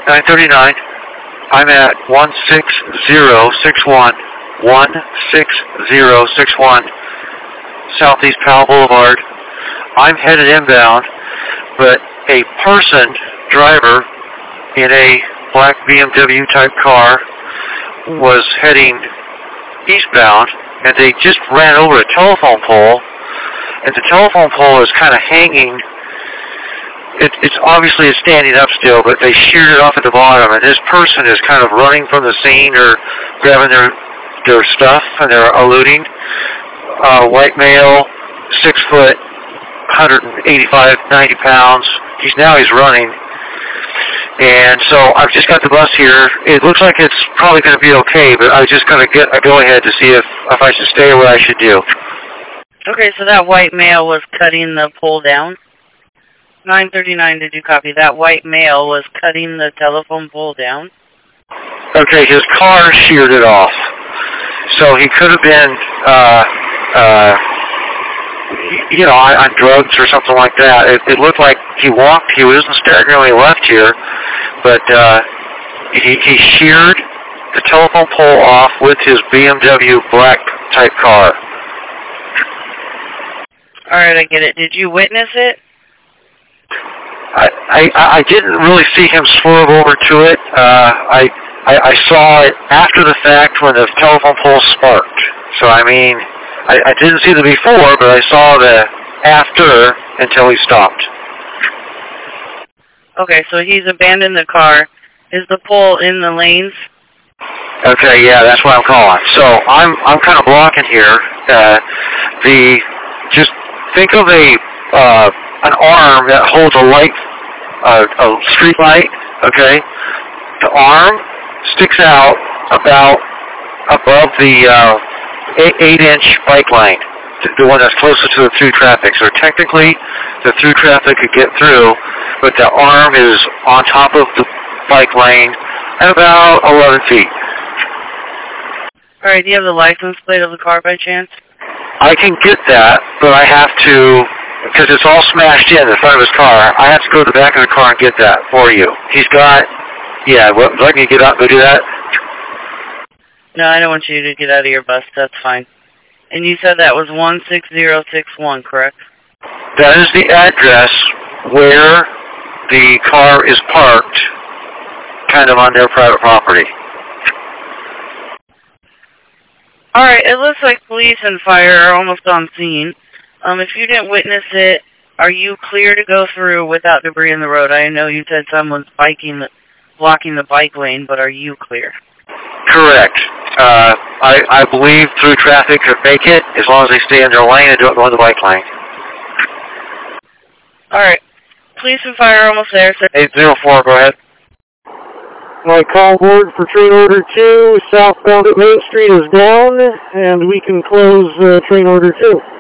939. I'm at 16061. 16061 Southeast Powell Boulevard. I'm headed inbound, but a driver in a black BMW type car was heading eastbound, and they just ran over a telephone pole, and the telephone pole is kind of hanging. It's obviously standing up still, but they sheared it off at the bottom, and this person is kind of running from the scene or grabbing their stuff, and they're eluding. White male, 6 foot, 185, 90 pounds. He's running. And so I've just got the bus here. It looks like it's probably going to be okay, but I was just going to get a go-ahead to see if I should stay or what I should do. Okay, so that white male was cutting the pole down? 939, did you copy? That white male was cutting the telephone pole down? Okay, his car sheared it off. So he could have been, on drugs or something like that. It looked like he wasn't staggering when he left here, but he sheared the telephone pole off with his BMW black type car. All right, I get it. Did you witness it? I didn't really see him swerve over to it. I saw it after the fact when the telephone pole sparked. So, I didn't see the before, but I saw the after until he stopped. Okay, so he's abandoned the car. Is the pole in the lanes? Okay, yeah, that's what I'm calling. So I'm kind of blocking here. Just think of an arm that holds a light, a street light. Okay, the arm sticks out about above the 8-inch bike lane, the one that's closest to the through traffic. So technically, the through traffic could get through, but the arm is on top of the bike lane at about 11 feet. All right, do you have the license plate of the car by chance? I can get that, but I have to, because it's all smashed in the front of his car, I have to go to the back of the car and get that for you. He's got, would you like me to get out and go do that? No, I don't want you to get out of your bus. That's fine. And you said that was 16061, correct? That is the address where the car is parked, kind of on their private property. All right, it looks like police and fire are almost on scene. If you didn't witness it, are you clear to go through without debris in the road? I know you said someone's blocking the bike lane, but are you clear? Correct. I believe through traffic could make it as long as they stay in their lane and don't go in the bike lane. All right. Police and fire are almost there, sir. 804, go ahead. My call board for train order 2, southbound at Main Street is down, and we can close train order 2.